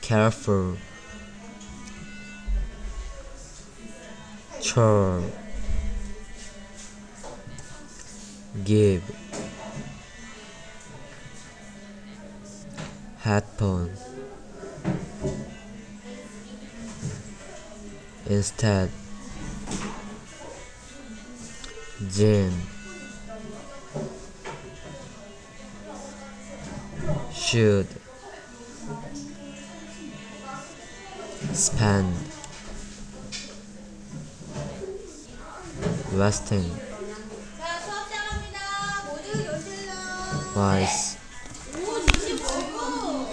careful, chore, give, headphone, instead, gym, should, spend, resting, wise,